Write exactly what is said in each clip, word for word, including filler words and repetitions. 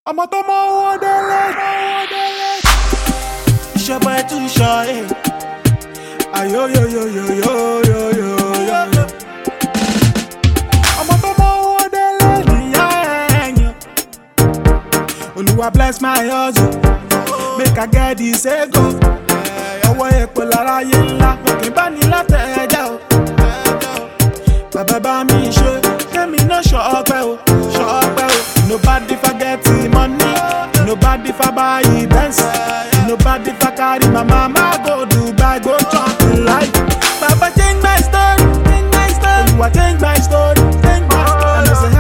I'm a tomo wadele, wadele. It's your boy too shy. Ayo yo yo yo yo yo yo yo. I'm a tomo wadele, yeah. Oluwa bless my hustle, make I get this ego. Ọwọ́ epo lára yé ńlá, òkè bá ní látẹ̀ẹ́jà o. Bàbá bá mi ṣe, kémi náà ṣọpẹ́ o, ṣọpẹ́ o. Nobody forget the money, nobody for buy Benz, nobody for carry my mama go Dubai, go chop life. Baba change my story, change my story. You change my story, change my story. And I say I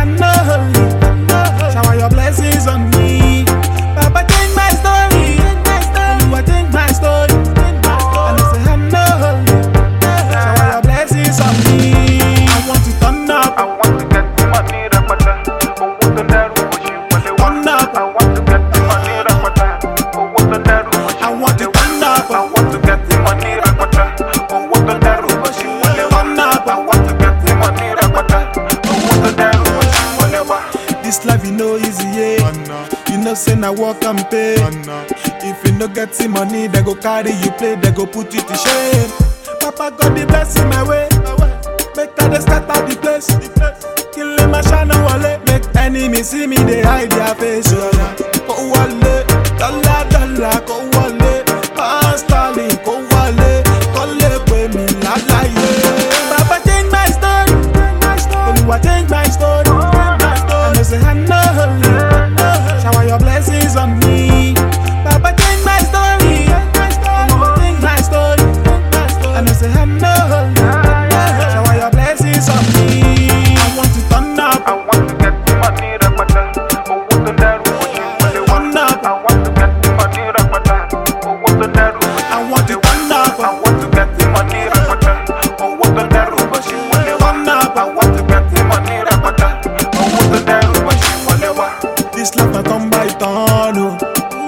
know, shower your blessings on me. Baba change my story, change my story. You change my story, change my story. And I say I know, shower your blessings on me. I want to turn up, I want to get the money, rapata. Oh, what the nerve, what you want to turn up. I want to get the money, rapata. Oh, what the nerve, what I you want to turn up. I want to get the money, rapata. Oh, what the nerve, what you want to Turn up. I want to get the money, rapata. Oh, what the nerve, what you want to This life you know easy, yeah. You know say na work and pay. If you no get the money, they go carry you play, they go put you to shame. Papa God the blessing my way. Make that they scatter the place. Kill them a shine wale. Make enemies see me, they hide their face. Go wale, dollar dollar, go wale. Pound sterling, go wale. Kole pay me la la yeah. Papa change my story, Oluwa change my story. And I say I know, shower your blessings on me. Papa change my story, Oluwa change my story. And I say I know, shower your blessings on me. I want to turn up, I want to get the money, rapata. Oh, what the nerve, what you want to turn up. I want to get the money, rapata. Oh, what the nerve, I want to turn up, I want to get the money, rapata. Oh, what the nerve, what you want to turn up. I want to get the money, rapata. Oh, what the nerve, what you want to This life I come by turn, oh.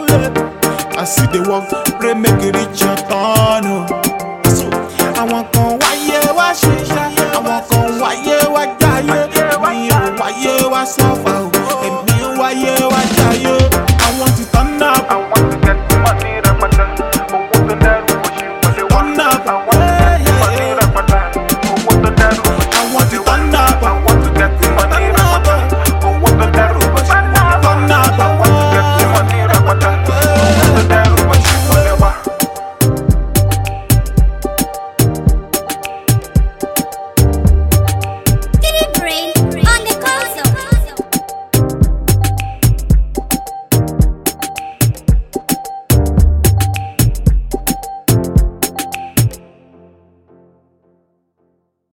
I see the work, pray make it reach your turn, oh. So, I want come wáyé wá ṣiṣẹ́, I want come wáyé wá jayé, èmi ò wáyé wá suffer, oh. Èmi wáyé wá jayé.